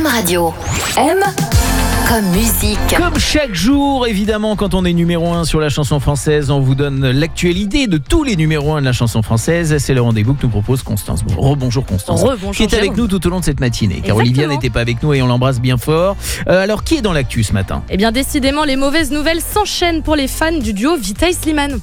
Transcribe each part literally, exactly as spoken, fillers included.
M Radio. M comme musique. Comme chaque jour, évidemment, quand on est numéro un sur la chanson française, on vous donne l'actualité de tous les numéros un de la chanson française. C'est le rendez-vous que nous propose Constance. Bon, rebonjour Constance. Rebonjour, qui est avec Jérôme. nous tout au long de cette matinée. Car Exactement. Olivia n'était pas avec nous et on l'embrasse bien fort. Euh, alors, qui est dans l'actu ce matin ? Eh bien, décidément, les mauvaises nouvelles s'enchaînent pour les fans du duo Vita et Slimane.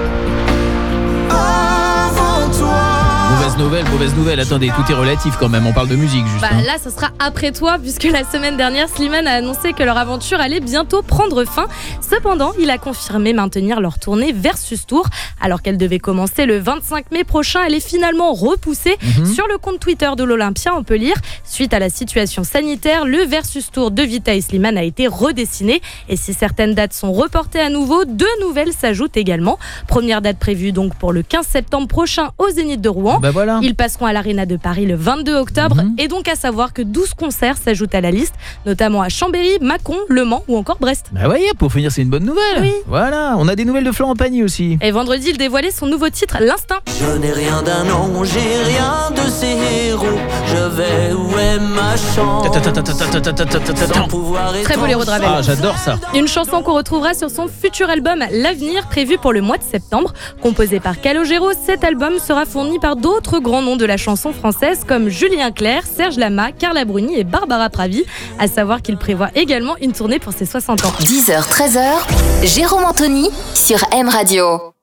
Mauvaise nouvelle, mauvaise nouvelle. Attendez, tout est relatif quand même. On parle de musique, juste. Bah hein. là, ça sera après toi, puisque la semaine dernière, Slimane a annoncé que leur aventure allait bientôt prendre fin. Cependant, il a confirmé maintenir leur tournée Versus Tour. Alors qu'elle devait commencer le vingt-cinq mai prochain, elle est finalement repoussée. Mhm. Sur le compte Twitter de l'Olympia, on peut lire: suite à la situation sanitaire, le Versus Tour de Vita et Slimane a été redessiné. Et si certaines dates sont reportées à nouveau, deux nouvelles s'ajoutent également. Première date prévue donc pour le quinze septembre prochain au Zénith de Rouen. Bah voilà. Ils passeront à l'Arena de Paris le vingt-deux octobre. Mhm. Et donc à savoir que douze concerts s'ajoutent à la liste, notamment à Chambéry, Mâcon, Le Mans ou encore Brest. Bah voyez, pour finir, c'est une bonne nouvelle. Oui. Voilà, on a des nouvelles de Florent Pagny aussi. Et vendredi, il dévoilait son nouveau titre, L'Instinct. Je n'ai rien d'un ange, j'ai rien de ces héros. Je vais où est ma chance. Sans pouvoir Très beau étanche. de Ravel. Ah, j'adore ça. Une chanson qu'on retrouvera sur son futur album L'Avenir, prévu pour le mois de septembre. Composé par Calogero, cet album sera fourni par d'autres grands noms de la chanson française comme Julien Clerc, Serge Lama, Carla Bruni et Barbara Pravi. À savoir qu'il prévoit également une tournée pour ses soixante ans. dix heures treize heures, Jérôme Anthony sur M Radio.